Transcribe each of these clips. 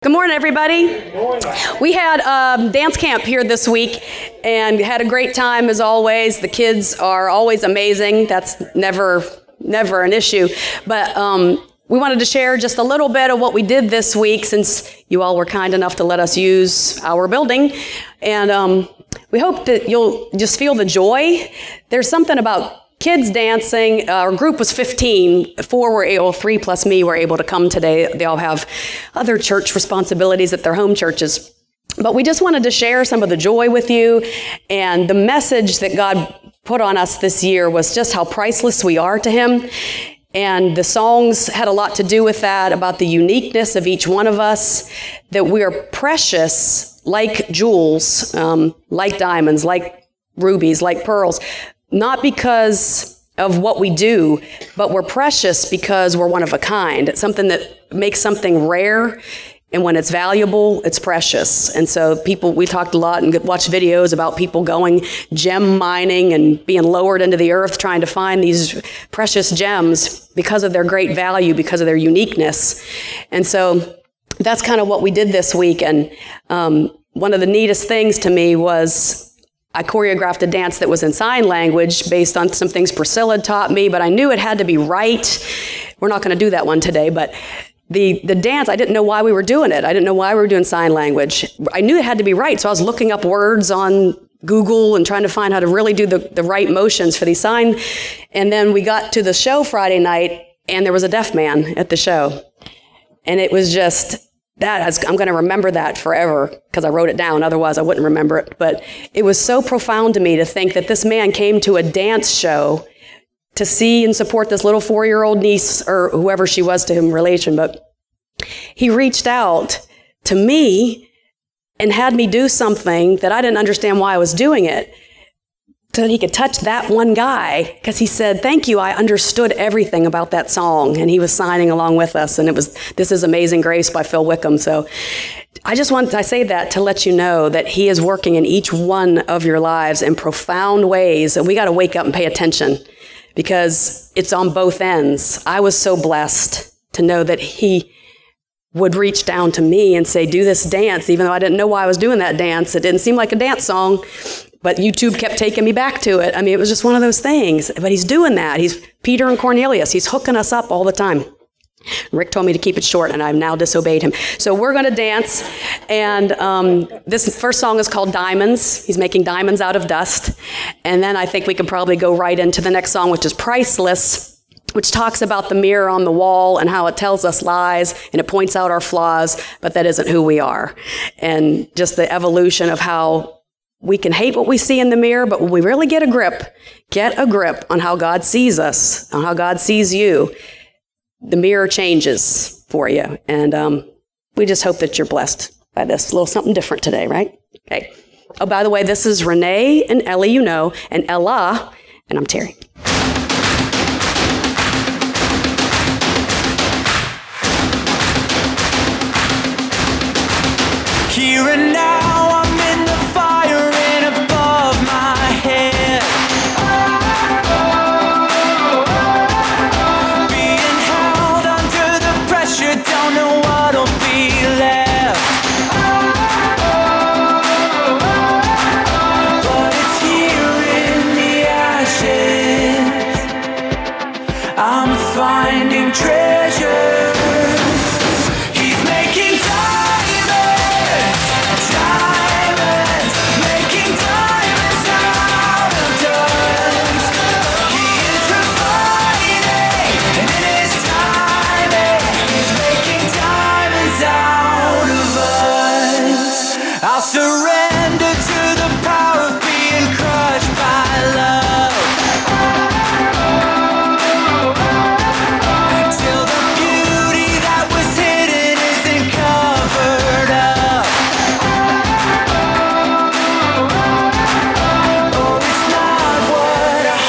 Good morning, everybody. Good morning. We had dance camp here this week and had a great time as always. The kids are always amazing. That's never an issue. But we wanted to share just a little bit of what we did this week since you all were kind enough to let us use our building. And we hope that you'll just feel the joy. There's something about kids dancing. Our group was 15. 3 plus me were able to come today. They all have other church responsibilities at their home churches. But we just wanted to share some of the joy with you. And the message that God put on us this year was just how priceless we are to Him. And the songs had a lot to do with that, about the uniqueness of each one of us, that we are precious like jewels, like diamonds, like rubies, like pearls. Not because of what we do, but we're precious because we're one of a kind. It's something that makes something rare, and when it's valuable, it's precious. And so we talked a lot and watched videos about people going gem mining and being lowered into the earth trying to find these precious gems because of their great value, because of their uniqueness. And so that's kind of what we did this week. And one of the neatest things to me was I choreographed a dance that was in sign language based on some things Priscilla taught me, but I knew it had to be right. We're not going to do that one today, but the dance, I didn't know why we were doing it. I didn't know why we were doing sign language. I knew it had to be right, so I was looking up words on Google and trying to find how to really do the right motions for these sign. And then we got to the show Friday night, and there was a deaf man at the show. And it was just... I'm going to remember that forever because I wrote it down. Otherwise, I wouldn't remember it. But it was so profound to me to think that this man came to a dance show to see and support this little 4-year-old niece or whoever she was to him relation. But he reached out to me and had me do something that I didn't understand why I was doing it, so that he could touch that one guy, because he said, "Thank you, I understood everything about that song." And he was signing along with us, and it was "This Is Amazing Grace" by Phil Wickham. So I say that to let you know that He is working in each one of your lives in profound ways, and we got to wake up and pay attention, because it's on both ends. I was so blessed to know that He would reach down to me and say, "Do this dance," even though I didn't know why I was doing that dance. It didn't seem like a dance song. But YouTube kept taking me back to it. I mean, it was just one of those things. But He's doing that. He's Peter and Cornelius. He's hooking us up all the time. Rick told me to keep it short, and I've now disobeyed him. So we're going to dance. And this first song is called Diamonds. He's making diamonds out of dust. And then I think we can probably go right into the next song, which is Priceless, which talks about the mirror on the wall and how it tells us lies and it points out our flaws, but that isn't who we are. And just the evolution of how we can hate what we see in the mirror, but when we really get a grip on how God sees us, on how God sees you, the mirror changes for you. And we just hope that you're blessed by this little something different today, right? Okay. Oh, by the way, this is Renee and Ellie, and Ella, and I'm Terry. Here and now, I'm in the fire and above my head. Being held under the pressure, don't know what'll be left. But it's here in the ashes. I'm finding treasure. He's making diamonds, making diamonds out of dust. He is refining, and in His timing, He's making diamonds out of us. I'll surrender to the power of being crushed by love, till the beauty that was hidden isn't covered up. Oh, it's not what I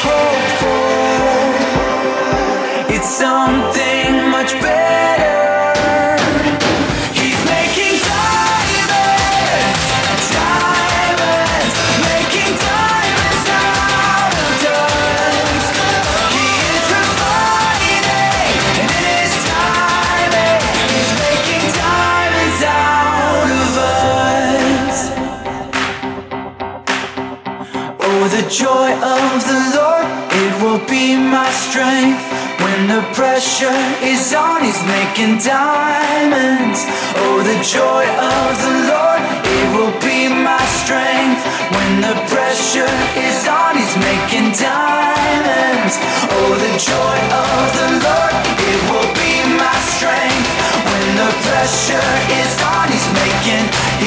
hoped for. It's something much better. He's making diamonds, Oh, the joy of the Lord, it will be my strength. When the pressure is on, He's making diamonds. Oh, the joy of the Lord, it will be my strength. When the pressure is on, He's making diamonds. Oh, the joy of the Lord, it will be my strength. When the pressure is on, He's making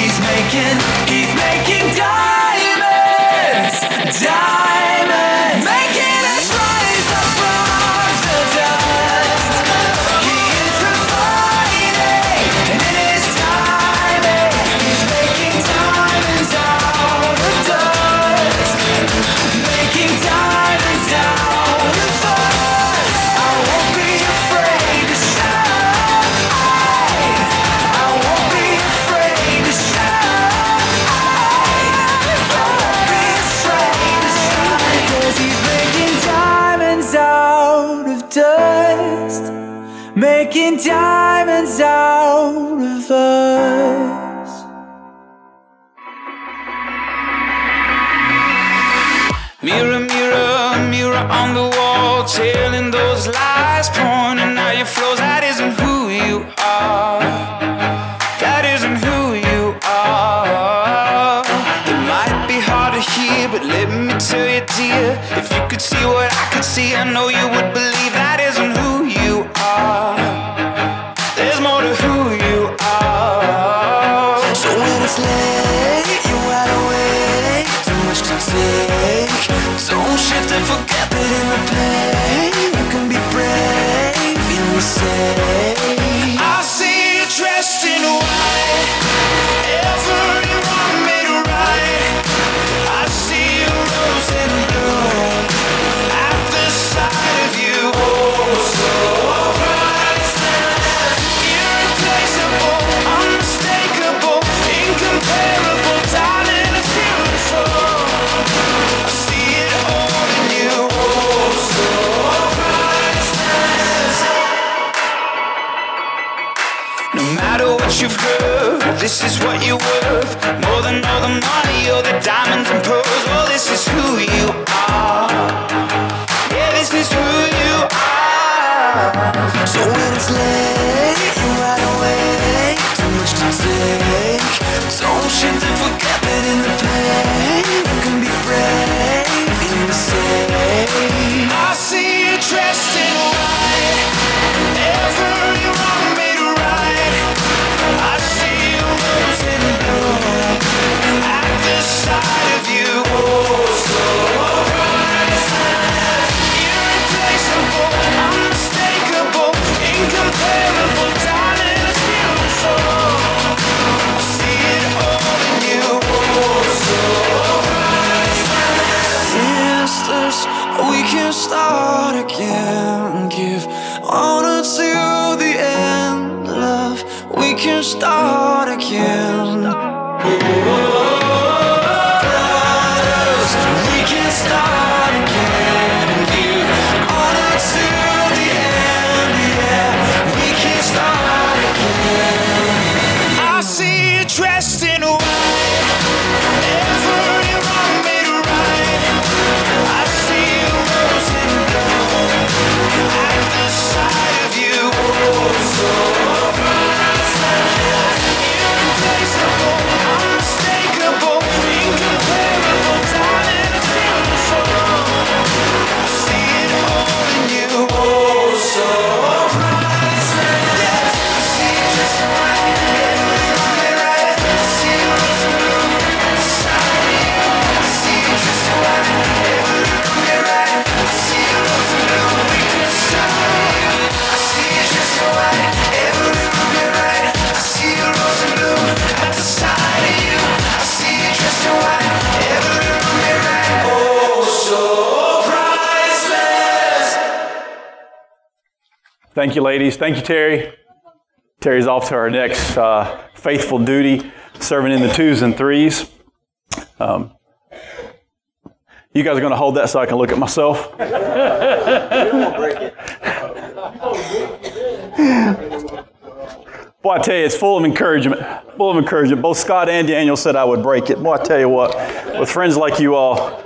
diamonds. Diamonds, making us rise up from the dust. He is refining, and in His timing, He's making diamonds out of dust. Making diamonds out of us. I won't be afraid to shine. I won't be afraid to shine. I won't be afraid to shine, 'cause He's making diamonds out of dust. Making diamonds out of us. Mirror, mirror, mirror on the wall, telling those lies, pointing out your flaws. That isn't who you are. That isn't who you are. It might be hard to hear, but let me tell you, dear, if you could see what I could see, I know you would believe that isn't who you are. There's more to who you are. So when it's late, you're wide awake, too much to take. Don't shift and forget that in the pain you can be brave, hear me say. I see you dressed in white, every wrong made right. I see you rose and bloom at the sight of you. Oh, so priceless, irreplaceable, unmistakable, incomparable, darling, it's beautiful. I see it all in you. Oh, so priceless. No matter what you've heard, this is what you're worth. More than all the money or the diamonds and pearls. Well, this is who you are. Yeah, this is who you are. So when it's late, you're wide awake, too much to take. Don't shift and forget that in the pain you can be brave, hear me say. I see you dressed in white, every wrong made right. I see you rose and bloom at the sight of you. Oh, so priceless, irreplaceable, unmistakable, incomparable, darling, it's beautiful. I see it all in you. Oh, so priceless. Sisters, we can start again. Give honor to the end, love. We can start again. Brothers, we can start again. Give honor to the end, yeah. We can start again. I see you dressed in white, every wrong made right. I see you rose and bloom at the sight of you. Oh, so priceless, irreplaceable, unmistakable, incomparable, darling, it's beautiful. I see it all in you. Oh, so priceless. Yes, I see you just right, every wrong made right. I see you rose and bloom at the sight of you. I see you just right, every wrong made right. I see you rose and bloom, we can start you. I see you just right, every wrong made right. I see you rose and bloom at the sight of you. I see you just right, every wrong made right. Oh, so priceless. Thank you, ladies. Thank you, Terry. Terry's off to our next faithful duty, serving in the 2s and 3s. You guys are going to hold that so I can look at myself. Boy, I tell you, it's full of encouragement. Full of encouragement. Both Scott and Daniel said I would break it. Boy, I tell you what, with friends like you all,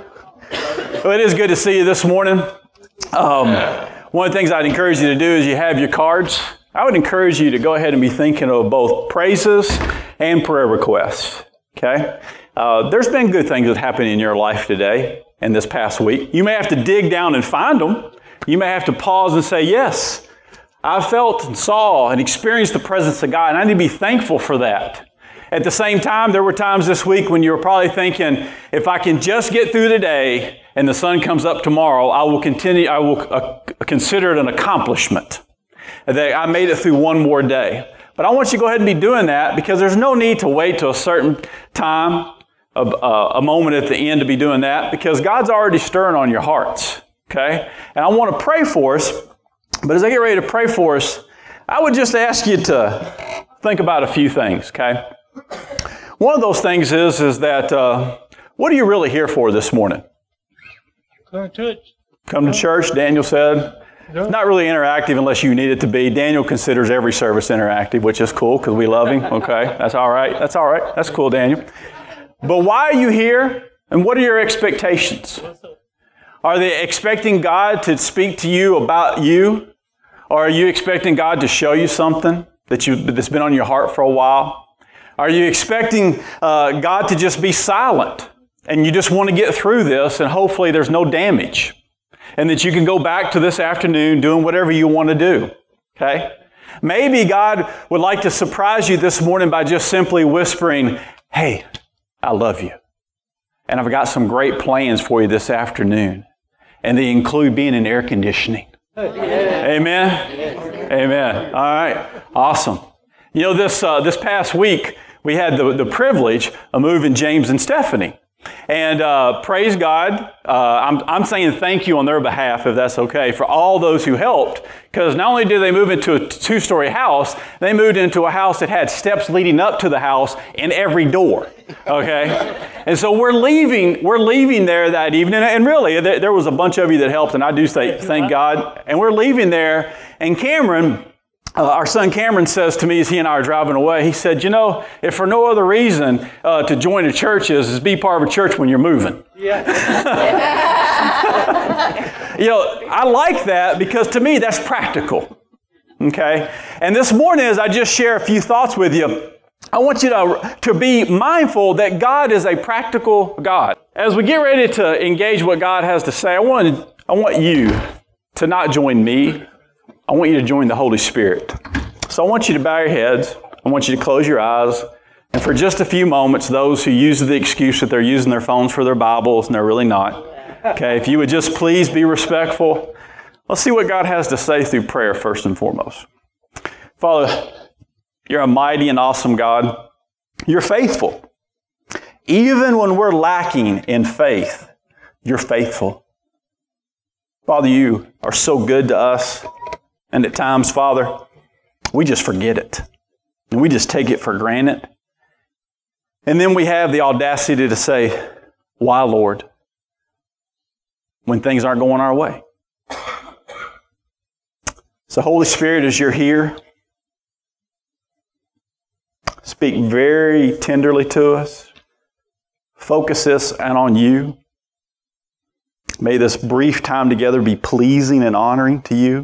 Well, it is good to see you this morning. One of the things I'd encourage you to do is you have your cards. I would encourage you to go ahead and be thinking of both praises and prayer requests. Okay? There's been good things that happen in your life today and this past week. You may have to dig down and find them. You may have to pause and say, yes, I felt and saw and experienced the presence of God, and I need to be thankful for that. At the same time, there were times this week when you were probably thinking, if I can just get through today and the sun comes up tomorrow, I will consider it an accomplishment that I made it through one more day. But I want you to go ahead and be doing that, because there's no need to wait till a certain time, a moment at the end to be doing that, because God's already stirring on your hearts. Okay? And I want to pray for us, but as I get ready to pray for us, I would just ask you to think about a few things, okay? One of those things is that, what are you really here for this morning? Come to church. Come to church, Daniel said. It's not really interactive unless you need it to be. Daniel considers every service interactive, which is cool because we love him. Okay, that's all right. That's all right. That's cool, Daniel. But why are you here, and what are your expectations? Are they expecting God to speak to you about you? Or are you expecting God to show you something that's been on your heart for a while? Are you expecting God to just be silent and you just want to get through this and hopefully there's no damage and that you can go back to this afternoon doing whatever you want to do? Okay? Maybe God would like to surprise you this morning by just simply whispering, hey, I love you. And I've got some great plans for you this afternoon. And they include being in air conditioning. Amen? Amen. All right. Awesome. You know, this past week, we had the privilege of moving James and Stephanie. And praise God, I'm saying thank you on their behalf, if that's okay, for all those who helped. Because not only did they move into a 2-story house, they moved into a house that had steps leading up to the house in every door. Okay? And so we're leaving there that evening. And really, there was a bunch of you that helped, and I do say thank God. And we're leaving there, and Cameron, our son Cameron, says to me as he and I are driving away, he said, you know, if for no other reason to join a church is be part of a church when you're moving. Yeah. You know, I like that because to me that's practical. Okay? And this morning as I just share a few thoughts with you, I want you to be mindful that God is a practical God. As we get ready to engage what God has to say, I want you to not join me. I want you to join the Holy Spirit. So I want you to bow your heads. I want you to close your eyes. And for just a few moments, those who use the excuse that they're using their phones for their Bibles, and they're really not. Okay, if you would just please be respectful. Let's see what God has to say through prayer first and foremost. Father, you're a mighty and awesome God. You're faithful. Even when we're lacking in faith, you're faithful. Father, you are so good to us. And at times, Father, we just forget it. And we just take it for granted. And then we have the audacity to say, why, Lord? When things aren't going our way. So, Holy Spirit, as you're here, speak very tenderly to us. Focus us on you. May this brief time together be pleasing and honoring to you.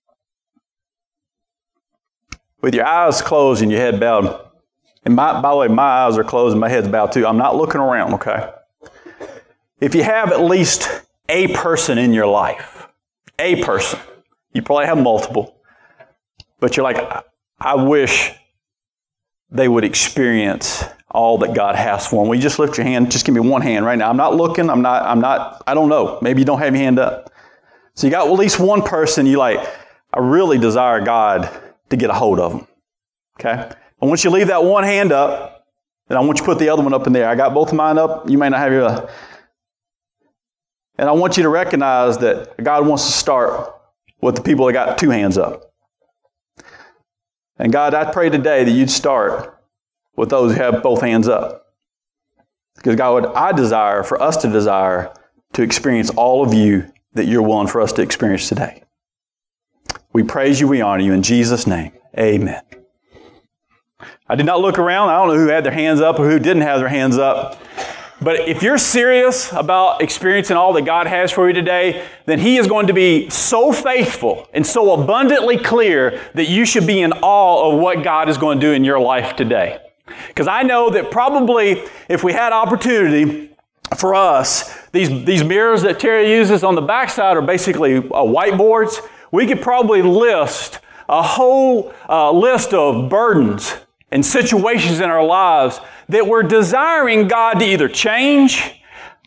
With your eyes closed and your head bowed. And by the way, my eyes are closed and my head's bowed too. I'm not looking around, okay? If you have at least a person in your life, a person, you probably have multiple, but you're like, I wish they would experience all that God has for them. Will you just lift your hand? Just give me one hand right now. I'm not looking. I don't know. Maybe you don't have your hand up. So you got at least one person you like, I really desire God to get a hold of them. Okay? And once you leave that one hand up, then I want you to put the other one up in there. I got both of mine up. You may not have your... And I want you to recognize that God wants to start with the people that got two hands up. And God, I pray today that you'd start with those who have both hands up. Because God, I desire for us to desire to experience all of you that you're willing for us to experience today. We praise you, we honor you in Jesus' name. Amen. I did not look around. I don't know who had their hands up or who didn't have their hands up. But if you're serious about experiencing all that God has for you today, then He is going to be so faithful and so abundantly clear that you should be in awe of what God is going to do in your life today. Because I know that probably if we had opportunity for us, these mirrors that Terry uses on the backside are basically whiteboards. We could probably list a whole list of burdens and situations in our lives that we're desiring God to either change,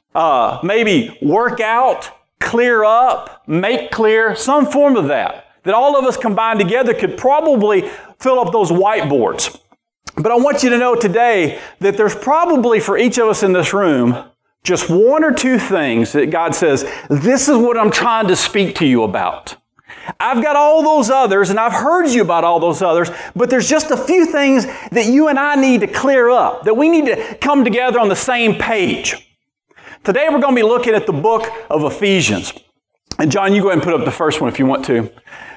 maybe work out, clear up, make clear, some form of that all of us combined together could probably fill up those whiteboards. But I want you to know today that there's probably for each of us in this room just one or two things that God says, this is what I'm trying to speak to you about. I've got all those others, and I've heard you about all those others, but there's just a few things that you and I need to clear up, that we need to come together on the same page. Today we're going to be looking at the book of Ephesians. And John, you go ahead and put up the first one if you want to.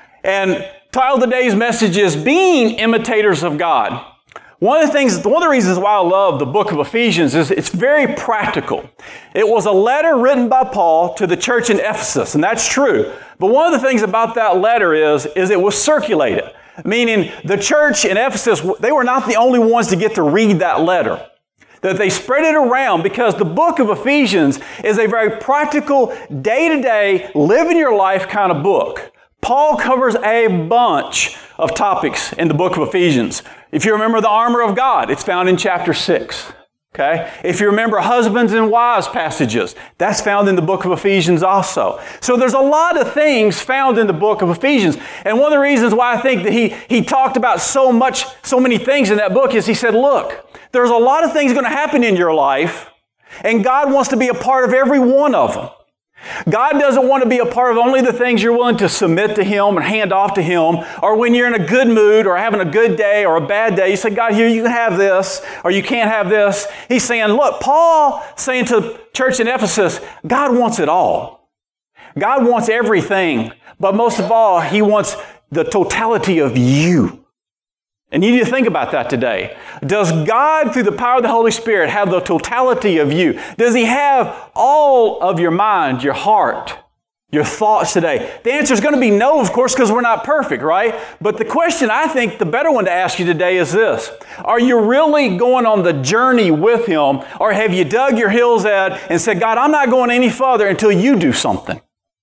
And title of today's message is Being Imitators of God. One of the reasons why I love the book of Ephesians is it's very practical. It was a letter written by Paul to the church in Ephesus, and that's true. But one of the things about that letter is it was circulated, meaning the church in Ephesus, they were not the only ones to get to read that letter. That they spread it around because the book of Ephesians is a very practical, day-to-day, live in your life kind of book. Paul covers a bunch of topics in the book of Ephesians. If you remember the armor of God, it's found in chapter 6. Okay? If you remember husbands and wives passages, that's found in the book of Ephesians also. So there's a lot of things found in the book of Ephesians. And one of the reasons why I think that he talked about so many things in that book is he said, look, there's a lot of things going to happen in your life, and God wants to be a part of every one of them. God doesn't want to be a part of only the things you're willing to submit to Him and hand off to Him, or when you're in a good mood or having a good day or a bad day, you say, God, here you can have this, or you can't have this. He's saying, look, Paul saying to the church in Ephesus, God wants it all. God wants everything, but most of all, He wants the totality of you. And you need to think about that today. Does God, through the power of the Holy Spirit, have the totality of you? Does He have all of your mind, your heart, your thoughts today? The answer is going to be no, of course, because we're not perfect, right? But the question, I think, the better one to ask you today is this. Are you really going on the journey with Him, or have you dug your heels in and said, God, I'm not going any further until you do something?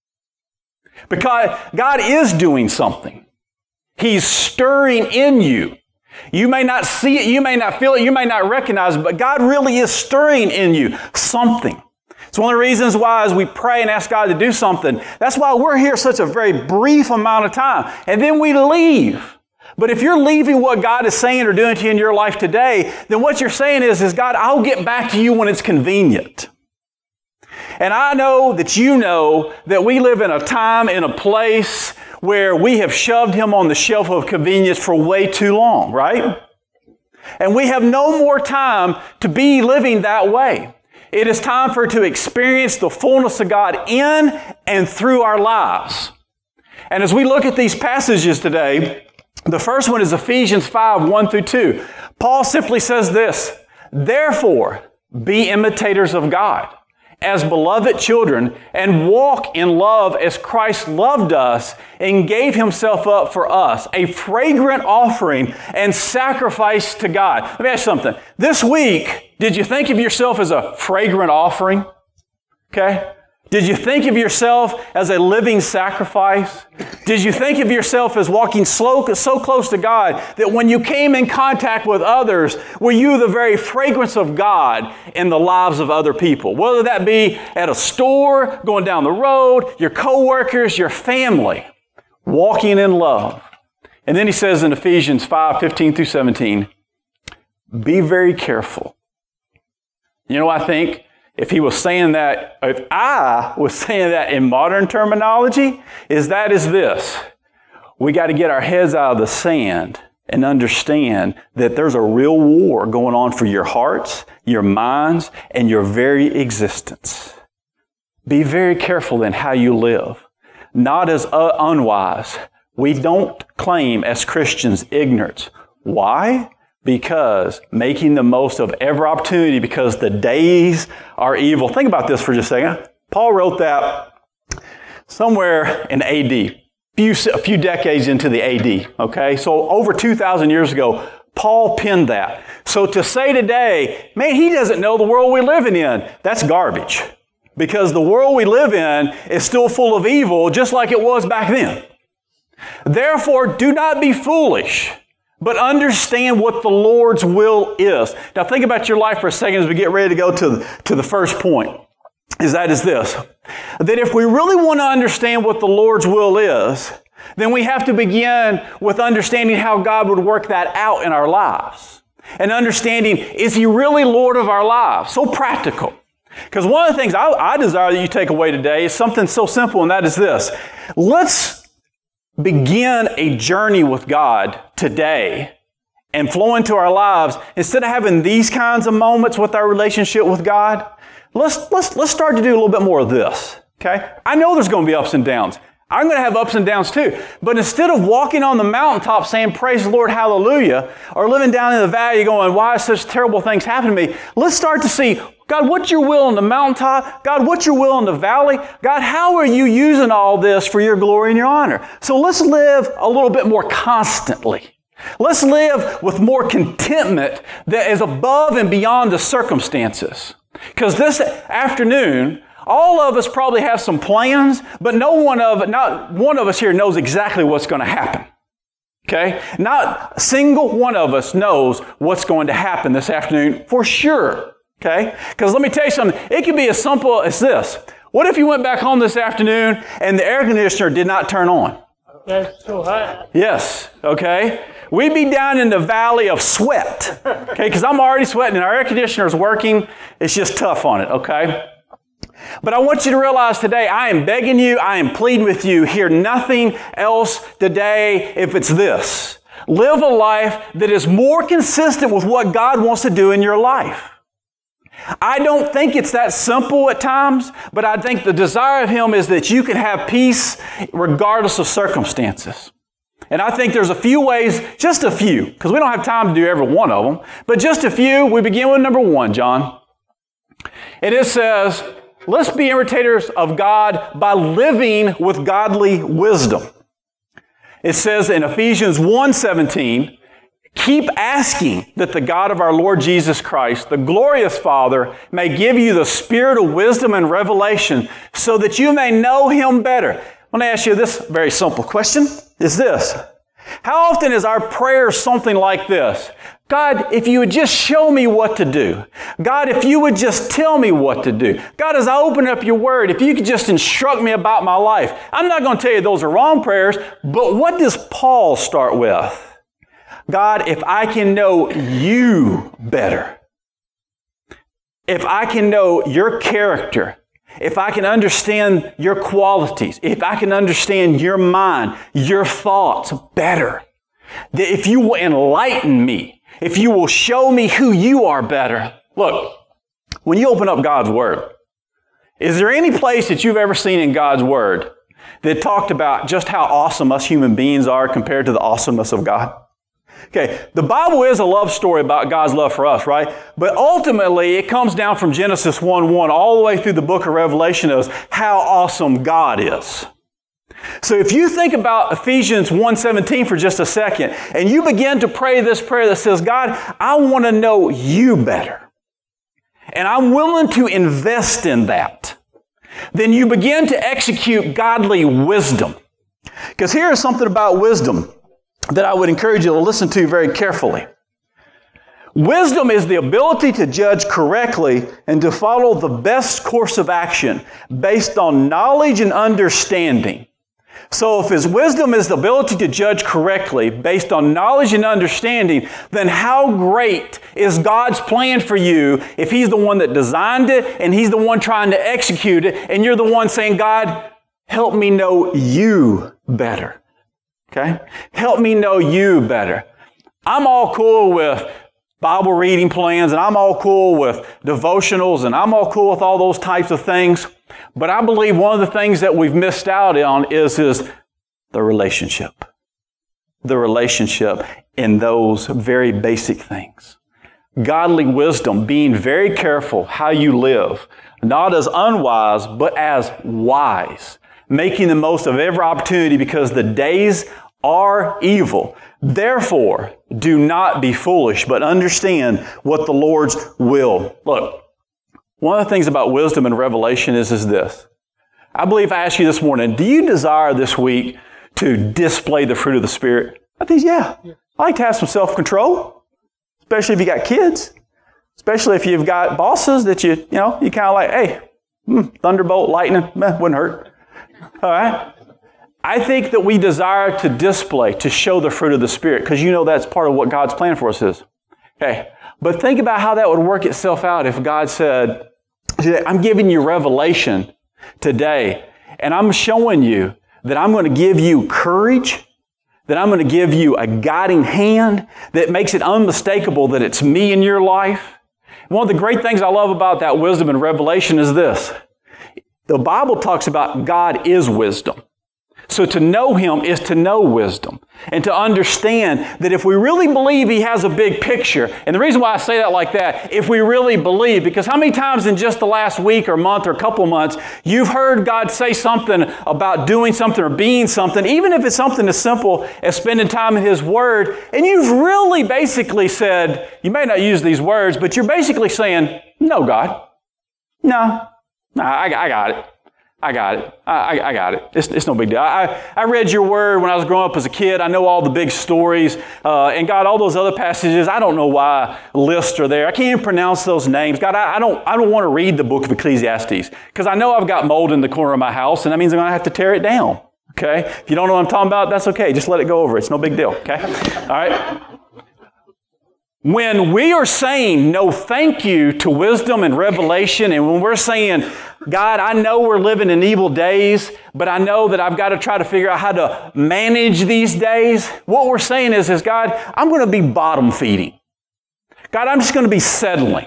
Because God is doing something. He's stirring in you. You may not see it, you may not feel it, you may not recognize it, but God really is stirring in you something. It's one of the reasons why as we pray and ask God to do something, that's why we're here such a very brief amount of time. And then we leave. But if you're leaving what God is saying or doing to you in your life today, then what you're saying is God, I'll get back to you when it's convenient. And I know that you know that we live in a time, in a place where we have shoved Him on the shelf of convenience for way too long, right? And we have no more time to be living that way. It is time to experience the fullness of God in and through our lives. And as we look at these passages today, the first one is Ephesians 5, 1 through 2. Paul simply says this, therefore, be imitators of God as beloved children, and walk in love as Christ loved us and gave Himself up for us, a fragrant offering and sacrifice to God. Let me ask you something. This week, did you think of yourself as a fragrant offering? Okay? Did you think of yourself as a living sacrifice? Did you think of yourself as walking so close to God that when you came in contact with others, were you the very fragrance of God in the lives of other people? Whether that be at a store, going down the road, your coworkers, your family, walking in love. And then he says in Ephesians 5, 15 through 17, be very careful. You know, I think if I was saying that in modern terminology, is this. We got to get our heads out of the sand and understand that there's a real war going on for your hearts, your minds, and your very existence. Be very careful in how you live. Not as unwise. We don't claim as Christians ignorance. Why? because making the most of every opportunity because the days are evil. Think about this for just a second. Paul wrote that somewhere in AD, a few decades into the AD, okay? So over 2,000 years ago, Paul penned that. So to say today, man, he doesn't know the world we're living in, that's garbage. Because the world we live in is still full of evil, just like it was back then. Therefore, do not be foolish, but understand what the Lord's will is. Now think about your life for a second as we get ready to go to the first point. That is this, that if we really want to understand what the Lord's will is, then we have to begin with understanding how God would work that out in our lives. And understanding, is He really Lord of our lives? So practical. Because one of the things I desire that you take away today is something so simple, and that is this. Let's begin a journey with God today and flow into our lives. Instead of having these kinds of moments with our relationship with God, let's start to do a little bit more of this, okay? I know there's going to be ups and downs. I'm going to have ups and downs too. But instead of walking on the mountaintop saying, praise the Lord, hallelujah, or living down in the valley going, why is such terrible things happening to me? Let's start to see, God, what's your will on the mountaintop? God, what's your will in the valley? God, how are you using all this for your glory and your honor? So let's live a little bit more constantly. Let's live with more contentment that is above and beyond the circumstances. Because this afternoon, all of us probably have some plans, but not one of us here knows exactly what's going to happen. Okay? Not a single one of us knows what's going to happen this afternoon for sure. Okay? Because let me tell you something. It could be as simple as this. What if you went back home this afternoon and the air conditioner did not turn on? That's so hot. Yes. Okay? We'd be down in the valley of sweat. Okay? Because I'm already sweating and our air conditioner is working. It's just tough on it. Okay? But I want you to realize today, I am begging you, I am pleading with you, hear nothing else today if it's this. Live a life that is more consistent with what God wants to do in your life. I don't think it's that simple at times, but I think the desire of Him is that you can have peace regardless of circumstances. And I think there's a few ways, just a few, because we don't have time to do every one of them, but just a few. We begin with number 1, John. And it says, let's be imitators of God by living with godly wisdom. It says in Ephesians 1:17, keep asking that the God of our Lord Jesus Christ, the glorious Father, may give you the spirit of wisdom and revelation so that you may know Him better. I want to ask you this very simple question, is this. How often is our prayer something like this? God, if you would just show me what to do. God, if you would just tell me what to do. God, as I open up your word, if you could just instruct me about my life. I'm not going to tell you those are wrong prayers, but what does Paul start with? God, if I can know you better, if I can know your character, if I can understand your qualities, if I can understand your mind, your thoughts better, that if you will enlighten me, if you will show me who you are better. Look, when you open up God's Word, is there any place that you've ever seen in God's Word that talked about just how awesome us human beings are compared to the awesomeness of God? Okay, the Bible is a love story about God's love for us, right? But ultimately, it comes down from Genesis 1:1 all the way through the book of Revelation as how awesome God is. So if you think about Ephesians 1:17 for just a second, and you begin to pray this prayer that says, God, I want to know you better, and I'm willing to invest in that, then you begin to execute godly wisdom. Because here is something about wisdom that I would encourage you to listen to very carefully. Wisdom is the ability to judge correctly and to follow the best course of action based on knowledge and understanding. So if His wisdom is the ability to judge correctly based on knowledge and understanding, then how great is God's plan for you if He's the one that designed it and He's the one trying to execute it and you're the one saying, God, help me know you better. Okay? Help me know you better. I'm all cool with Bible reading plans and I'm all cool with devotionals and I'm all cool with all those types of things. But I believe one of the things that we've missed out on is the relationship. the relationship in those very basic things. Godly wisdom, being very careful how you live, not as unwise, but as wise, making the most of every opportunity because the days are evil. Therefore, do not be foolish, but understand what the Lord's will. Look, one of the things about wisdom and revelation is this. I believe I asked you this morning, do you desire this week to display the fruit of the Spirit? I think, yeah. I like to have some self-control, especially if you got kids, especially if you've got bosses that you kind of like, hey, thunderbolt, lightning, wouldn't hurt. All right? I think that we desire to display, to show the fruit of the Spirit, because that's part of what God's plan for us is. Okay, but think about how that would work itself out if God said, I'm giving you revelation today, and I'm showing you that I'm going to give you courage, that I'm going to give you a guiding hand that makes it unmistakable that it's me in your life. One of the great things I love about that wisdom and revelation is this. The Bible talks about God is wisdom. So to know Him is to know wisdom and to understand that if we really believe He has a big picture, and the reason why I say that like that, if we really believe, because how many times in just the last week or month or couple months, you've heard God say something about doing something or being something, even if it's something as simple as spending time in His Word, and you've really basically said, you may not use these words, but you're basically saying, no, God, no, I got it. I got it. I got it. It's no big deal. I read your word when I was growing up as a kid. I know all the big stories. And God, all those other passages, I don't know why lists are there. I can't even pronounce those names. God, I don't want to read the book of Ecclesiastes because I know I've got mold in the corner of my house and that means I'm going to have to tear it down. Okay? If you don't know what I'm talking about, that's okay. Just let it go over. It's no big deal. Okay? All right? When we are saying no thank you to wisdom and revelation, and when we're saying, God, I know we're living in evil days, but I know that I've got to try to figure out how to manage these days, what we're saying is God, I'm going to be bottom feeding. God, I'm just going to be settling.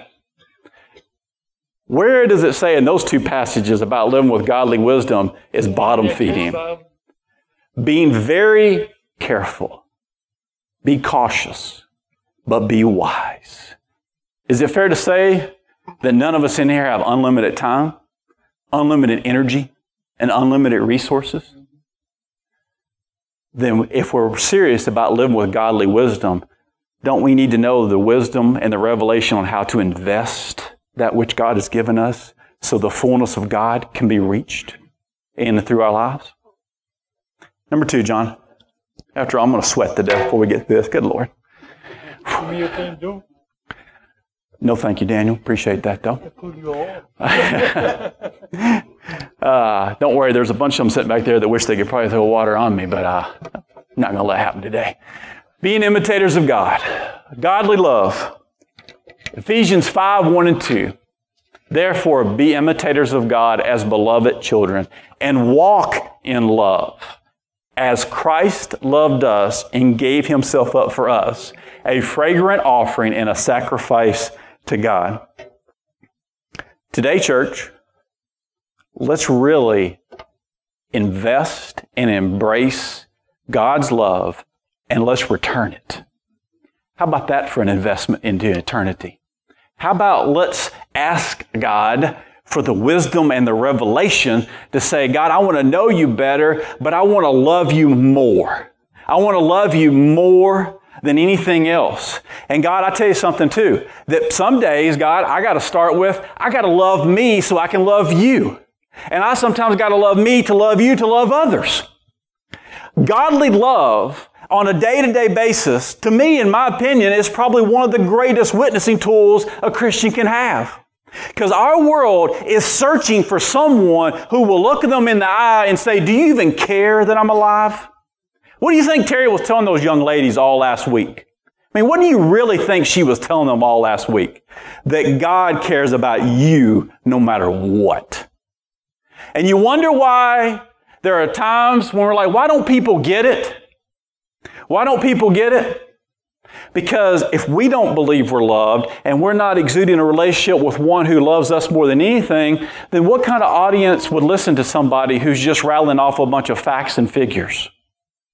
Where does it say in those two passages about living with godly wisdom is bottom feeding? Being very careful. Be cautious. But be wise. Is it fair to say that none of us in here have unlimited time, unlimited energy, and unlimited resources? Then if we're serious about living with godly wisdom, don't we need to know the wisdom and the revelation on how to invest that which God has given us so the fullness of God can be reached in and through our lives? Number 2, John. After all, I'm going to sweat to death before we get to this. Good Lord. No, thank you, Daniel. Appreciate that, though. Don't worry, there's a bunch of them sitting back there that wish they could probably throw water on me, but I'm not going to let it happen today. Being imitators of God. Godly love. Ephesians 5:1-2. Therefore, be imitators of God as beloved children, and walk in love, as Christ loved us and gave Himself up for us, a fragrant offering and a sacrifice to God. Today, church, let's really invest and embrace God's love and let's return it. How about that for an investment into eternity? How about let's ask God for the wisdom and the revelation to say, God, I want to know you better, but I want to love you more. I want to love you more than anything else. And God, I tell you something too, that some days, God, I got to start with, I got to love me so I can love you. And I sometimes got to love me to love you to love others. Godly love on a day-to-day basis, to me, in my opinion, is probably one of the greatest witnessing tools a Christian can have. Because our world is searching for someone who will look at them in the eye and say, do you even care that I'm alive? What do you think Terry was telling those young ladies all last week? I mean, what do you really think she was telling them all last week? That God cares about you no matter what. And you wonder why there are times when we're like, why don't people get it? Why don't people get it? Because if we don't believe we're loved and we're not exuding a relationship with one who loves us more than anything, then what kind of audience would listen to somebody who's just rattling off a bunch of facts and figures?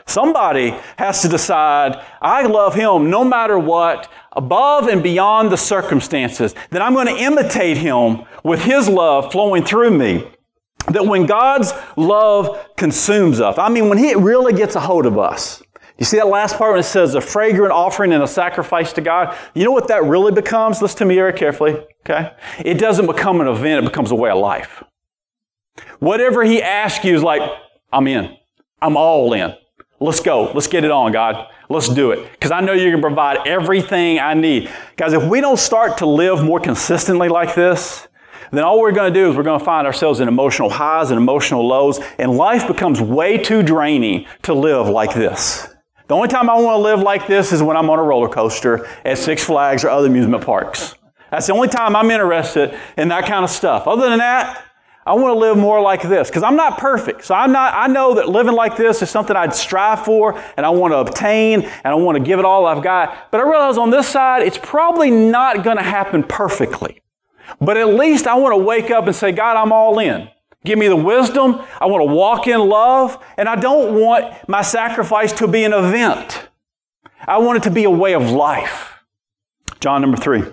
Somebody has to decide, I love Him no matter what, above and beyond the circumstances, that I'm going to imitate Him with His love flowing through me. That when God's love consumes us, I mean, when He really gets a hold of us. You see that last part when it says a fragrant offering and a sacrifice to God? You know what that really becomes? Listen to me very carefully, okay? It doesn't become an event, it becomes a way of life. Whatever He asks you is like, I'm in. I'm all in. Let's go. Let's get it on, God. Let's do it. Because I know you're going to provide everything I need. Guys, if we don't start to live more consistently like this, then all we're going to do is we're going to find ourselves in emotional highs and emotional lows, and life becomes way too draining to live like this. The only time I want to live like this is when I'm on a roller coaster at Six Flags or other amusement parks. That's the only time I'm interested in that kind of stuff. Other than that, I want to live more like this because I'm not perfect. So I know that living like this is something I'd strive for and I want to obtain and I want to give it all I've got. But I realize on this side, it's probably not going to happen perfectly. But at least I want to wake up and say, God, I'm all in. Give me the wisdom. I want to walk in love. And I don't want my sacrifice to be an event. I want it to be a way of life. John number 3.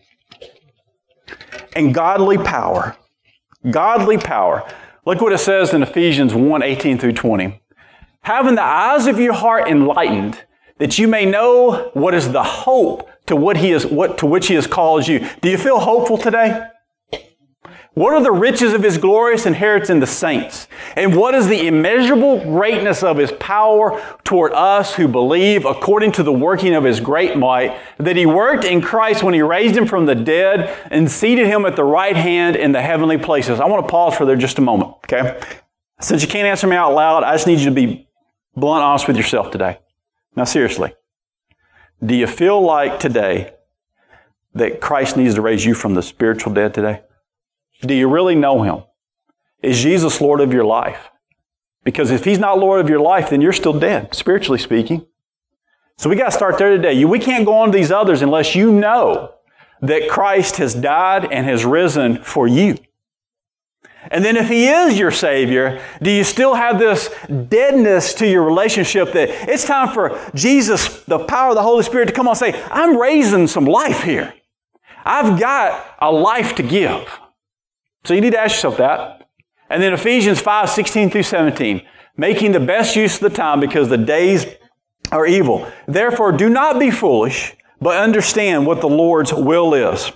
And godly power. Godly power. Look what it says in Ephesians 1:18 through 20. Having the eyes of your heart enlightened, that you may know what is the hope to which He has called you. Do you feel hopeful today? What are the riches of His glorious inheritance in the saints? And what is the immeasurable greatness of His power toward us who believe, according to the working of His great might, that He worked in Christ when He raised Him from the dead and seated Him at the right hand in the heavenly places? I want to pause for there just a moment, okay? Since you can't answer me out loud, I just need you to be blunt honest with yourself today. Now seriously, do you feel like today that Christ needs to raise you from the spiritual dead today? Do you really know Him? Is Jesus Lord of your life? Because if He's not Lord of your life, then you're still dead, spiritually speaking. So we got to start there today. We can't go on to these others unless you know that Christ has died and has risen for you. And then if He is your Savior, do you still have this deadness to your relationship that it's time for Jesus, the power of the Holy Spirit, to come on and say, I'm raising some life here. I've got a life to give. So you need to ask yourself that. And then Ephesians 5:16 through 17, making the best use of the time because the days are evil. Therefore, do not be foolish, but understand what the Lord's will is.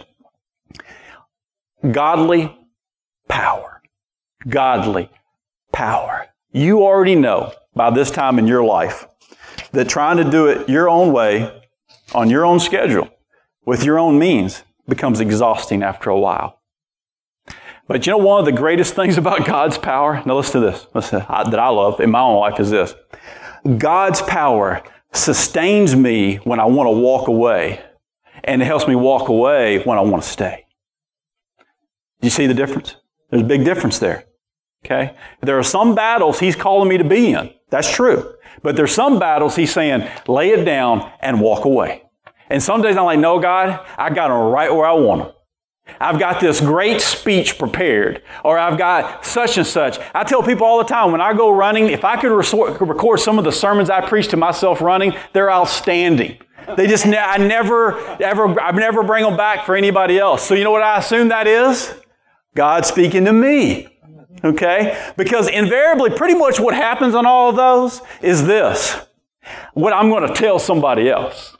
Godly power. Godly power. You already know by this time in your life that trying to do it your own way, on your own schedule, with your own means, becomes exhausting after a while. But you know one of the greatest things about God's power? Now listen to this. That I love in my own life is this. God's power sustains me when I want to walk away, and it helps me walk away when I want to stay. Do you see the difference? There's a big difference there. Okay? There are some battles He's calling me to be in. That's true. But there's some battles He's saying, lay it down and walk away. And some days I'm like, no, God, I got them right where I want them. I've got this great speech prepared, or I've got such and such. I tell people all the time, when I go running, if I could record some of the sermons I preach to myself running, they're outstanding. I never bring them back for anybody else. So you know what I assume that is? God speaking to me. Okay? Because invariably, pretty much what happens on all of those is this. What I'm going to tell somebody else.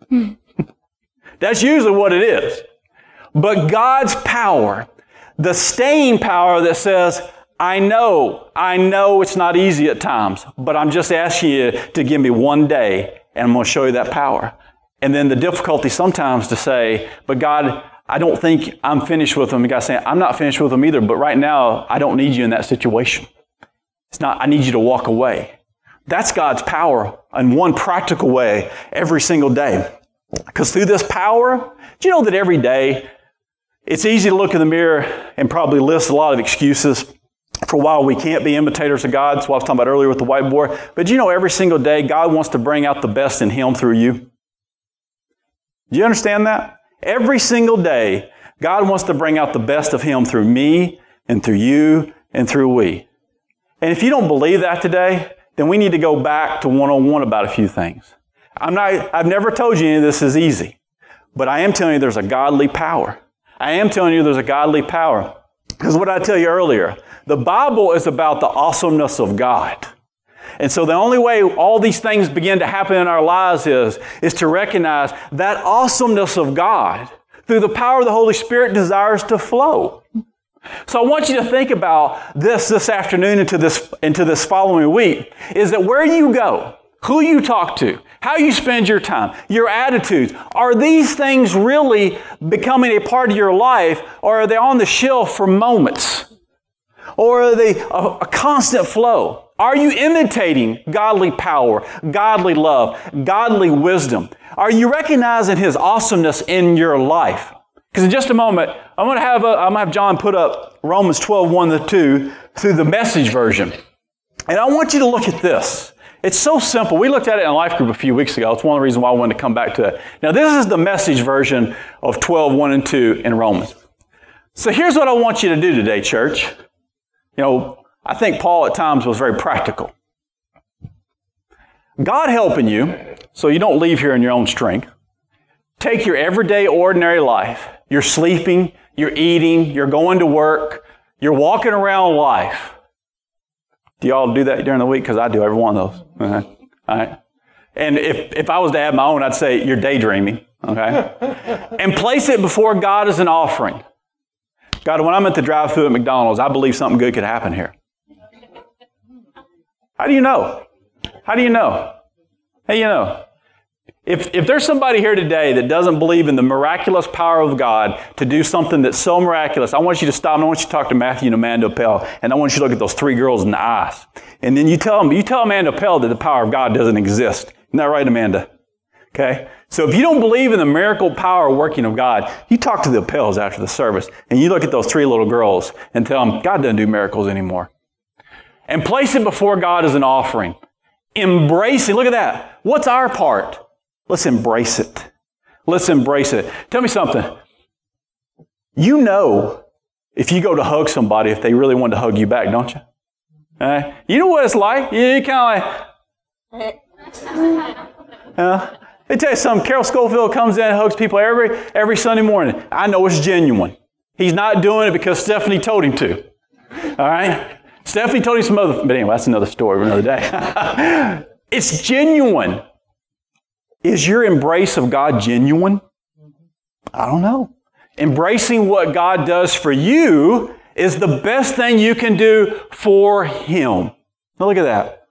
That's usually what it is. But God's power, the staying power that says, I know it's not easy at times, but I'm just asking you to give me one day and I'm going to show you that power. And then the difficulty sometimes to say, but God, I don't think I'm finished with them. And God's saying, I'm not finished with them either, but right now I don't need you in that situation. I need you to walk away. That's God's power in one practical way every single day. Because through this power, do you know that every day it's easy to look in the mirror and probably list a lot of excuses for why we can't be imitators of God. That's what I was talking about earlier with the whiteboard. But do you know every single day God wants to bring out the best in Him through you? Do you understand that? Every single day God wants to bring out the best of Him through me and through you and through we. And if you don't believe that today, then we need to go back to one-on-one about a few things. I've never told you any of this is easy, but I am telling you there's a godly power. I am telling you there's a godly power. Because what I tell you earlier, the Bible is about the awesomeness of God. And so the only way all these things begin to happen in our lives is to recognize that awesomeness of God through the power of the Holy Spirit desires to flow. So I want you to think about this afternoon into this following week, is that where you go, who you talk to, how you spend your time, your attitudes, are these things really becoming a part of your life, or are they on the shelf for moments? Or are they a constant flow? Are you imitating godly power, godly love, godly wisdom? Are you recognizing His awesomeness in your life? Because in just a moment, I'm going to have John put up Romans 12:1-2 through the Message version. And I want you to look at this. It's so simple. We looked at it in a life group a few weeks ago. It's one of the reasons why I wanted to come back to it. Now, this is the Message version of 12:1-2 in Romans. So here's what I want you to do today, church. You know, I think Paul at times was very practical. God helping you so you don't leave here in your own strength. Take your everyday, ordinary life. You're sleeping, you're eating, you're going to work, you're walking around life. Do y'all do that during the week? Because I do every one of those. All right. And if I was to add my own, I'd say you're daydreaming. Okay. And place it before God as an offering. God, when I'm at the drive-thru at McDonald's, I believe something good could happen here. How do you know? How do you know? How do you know? If there's somebody here today that doesn't believe in the miraculous power of God to do something that's so miraculous, I want you to stop and I want you to talk to Matthew and Amanda Pell, and I want you to look at those three girls in the eyes. And then you tell Amanda Pell that the power of God doesn't exist. Isn't that right, Amanda? Okay? So if you don't believe in the miracle power working of God, you talk to the Appels after the service, and you look at those three little girls and tell them, God doesn't do miracles anymore. And place it before God as an offering. Embrace it. Look at that. What's our part? Let's embrace it. Let's embrace it. Tell me something. You know if you go to hug somebody, if they really want to hug you back, don't you? You know what it's like. You kind of like... Let me tell you something. Carol Schofield comes in and hugs people every Sunday morning. I know it's genuine. He's not doing it because Stephanie told him to. All right? Stephanie told him some other... But anyway, that's another story for another day. It's genuine. Is your embrace of God genuine? I don't know. Embracing what God does for you is the best thing you can do for Him. Now look at that.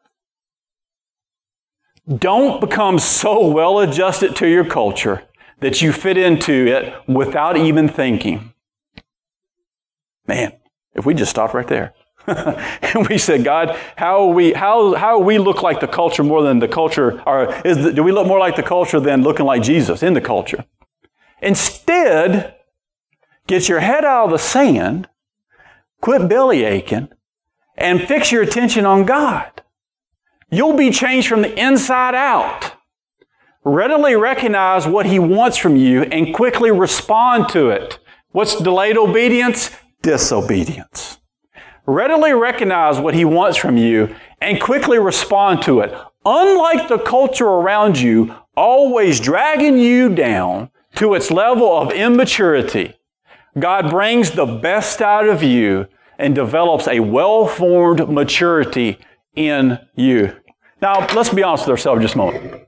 Don't become so well adjusted to your culture that you fit into it without even thinking. Man, if we just stopped right there. And we said, God, how we look like the culture more than the culture, or do we look more like the culture than looking like Jesus in the culture? Instead, get your head out of the sand, quit belly aching, and fix your attention on God. You'll be changed from the inside out. Readily recognize what He wants from you and quickly respond to it. What's delayed obedience? Disobedience. Readily recognize what He wants from you and quickly respond to it. Unlike the culture around you, always dragging you down to its level of immaturity, God brings the best out of you and develops a well-formed maturity in you. Now, let's be honest with ourselves just a moment.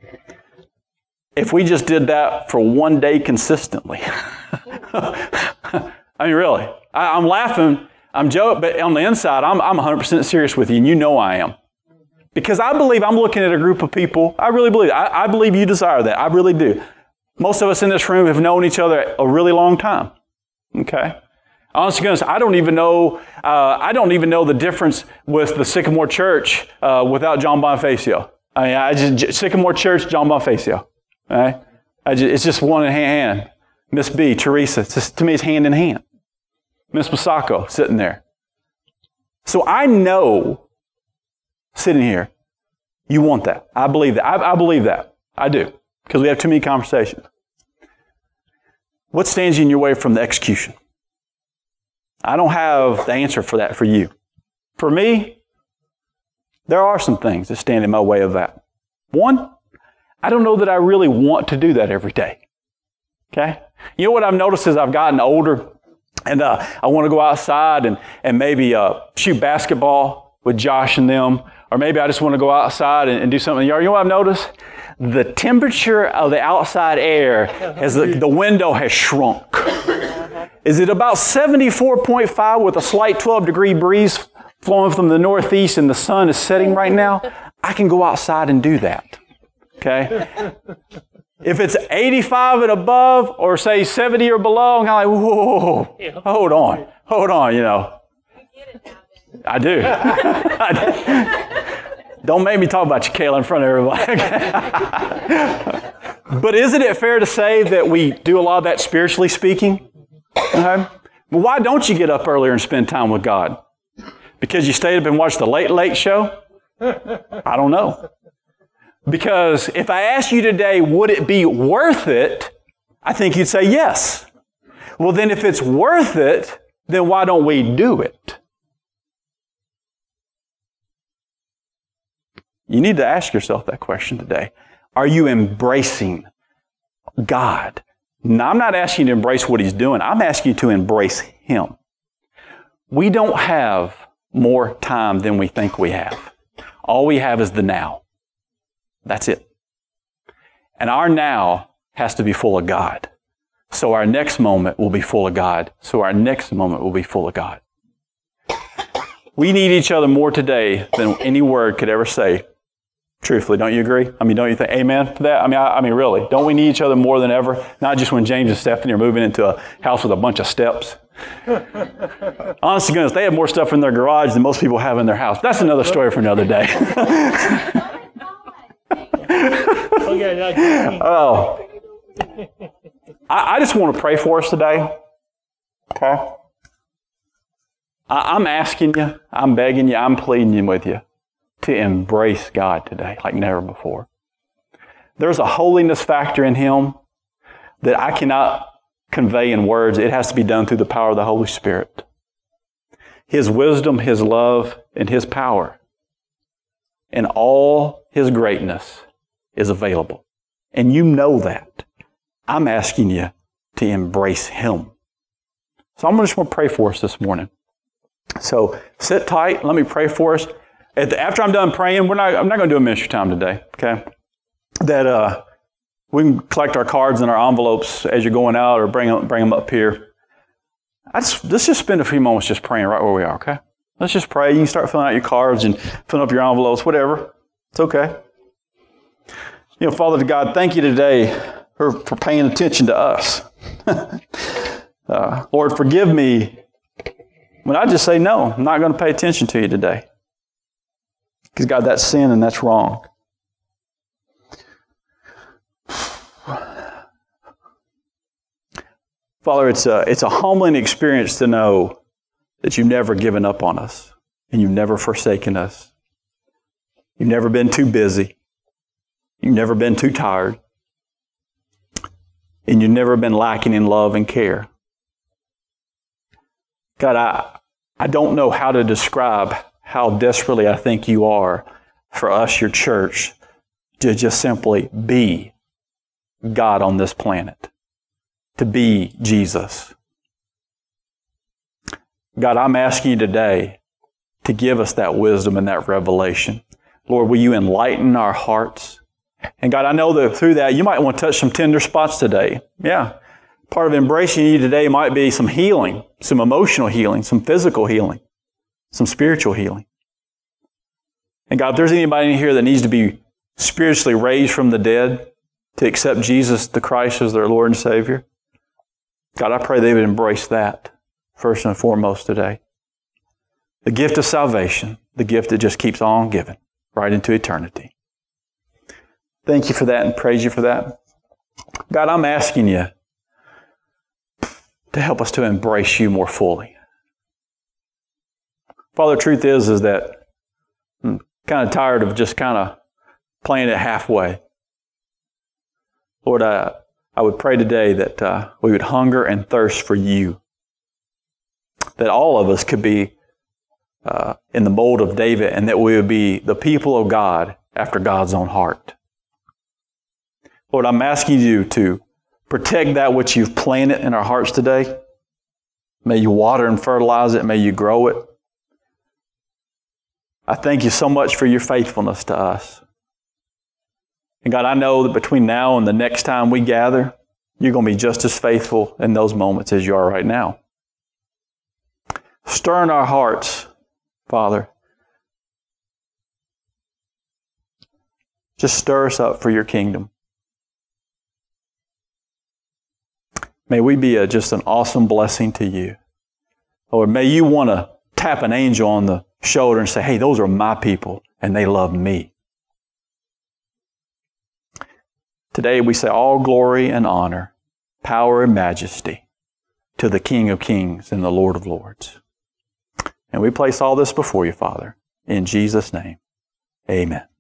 If we just did that for one day consistently, I mean, really, I'm laughing, I'm joking, but on the inside, I'm 100% serious with you, and you know I am. Because I believe I'm looking at a group of people, I really believe, I believe you desire that, I really do. Most of us in this room have known each other a really long time, okay? Honest to goodness, I don't even know the difference with the Sycamore Church without John Bonifacio. Sycamore Church, John Bonifacio. All right? It's just one in hand. Miss B, Teresa, to me it's hand in hand. Miss Masako sitting there. So I know, sitting here, you want that. I believe that. I believe that. I do. Because we have too many conversations. What stands in your way from the execution? I don't have the answer for that for you. For me, There are some things that stand in my way of that. One, I don't know that I really want to do that every day. Okay? You know what I've noticed as I've gotten older, and I want to go outside and maybe shoot basketball with Josh and them, or maybe I just want to go outside and do something in the yard. You know what I've noticed? The temperature of the outside air, as the window has shrunk. Is it about 74.5 with a slight 12-degree breeze flowing from the northeast and the sun is setting right now? I can go outside and do that. Okay? If it's 85 and above, or say 70 or below, I'm kind of like, whoa, hold on, you know. I do. Don't make me talk about you, Kayla, in front of everybody. But isn't it fair to say that we do a lot of that spiritually speaking? Okay? Well, why don't you get up earlier and spend time with God? Because you stayed up and watched the Late Late Show? I don't know. Because if I asked you today, would it be worth it? I think you'd say yes. Well, then if it's worth it, then why don't we do it? You need to ask yourself that question today. Are you embracing God? Now, I'm not asking you to embrace what He's doing. I'm asking you to embrace Him. We don't have more time than we think we have. All we have is the now. That's it. And our now has to be full of God. So our next moment will be full of God. So our next moment will be full of God. We need each other more today than any word could ever say. Truthfully, don't you agree? I mean, don't you think amen to that? I mean, really, don't we need each other more than ever? Not just when James and Stephanie are moving into a house with a bunch of steps. Honest to goodness, they have more stuff in their garage than most people have in their house. That's another story for another day. Oh, I just want to pray for us today. Okay? I'm asking you, I'm begging you, I'm pleading with you to embrace God today like never before. There's a holiness factor in Him that I cannot convey in words. It has to be done through the power of the Holy Spirit. His wisdom, His love, and His power and all His greatness is available. And you know that. I'm asking you to embrace Him. So I'm just going to pray for us this morning. So sit tight. Let me pray for us. After I'm done praying, I'm not going to do a ministry time today, okay? That we can collect our cards and our envelopes as you're going out, or bring them up here. Let's just spend a few moments just praying right where we are, okay? Let's just pray. You can start filling out your cards and filling up your envelopes, whatever. It's okay. You know, Father God, thank you today for paying attention to us. Lord, forgive me when I just say, no, I'm not going to pay attention to you today. Because, God, that's sin and that's wrong. Father, it's a humbling experience to know that you've never given up on us and you've never forsaken us. You've never been too busy. You've never been too tired. And you've never been lacking in love and care. God, I don't know how to describe how desperately I think you are for us, your church, to just simply be God on this planet, to be Jesus. God, I'm asking you today to give us that wisdom and that revelation. Lord, will you enlighten our hearts? And God, I know that through that, you might want to touch some tender spots today. Yeah. Part of embracing you today might be some healing, some emotional healing, some physical healing, some spiritual healing. And God, if there's anybody in here that needs to be spiritually raised from the dead to accept Jesus the Christ as their Lord and Savior, God, I pray they would embrace that first and foremost today. The gift of salvation, the gift that just keeps on giving right into eternity. Thank you for that and praise you for that. God, I'm asking you to help us to embrace you more fully. Father, the truth is that I'm kind of tired of just kind of playing it halfway. Lord, I would pray today that we would hunger and thirst for you. That all of us could be in the mold of David, and that we would be the people of God after God's own heart. Lord, I'm asking you to protect that which you've planted in our hearts today. May you water and fertilize it. May you grow it. I thank you so much for your faithfulness to us. And God, I know that between now and the next time we gather, you're going to be just as faithful in those moments as you are right now. Stir in our hearts, Father. Just stir us up for your kingdom. May we be just an awesome blessing to you. Or may you want to tap an angel on the shoulder and say, hey, those are my people and they love me. Today we say all glory and honor, power and majesty to the King of Kings and the Lord of Lords. And we place all this before you, Father, in Jesus' name. Amen.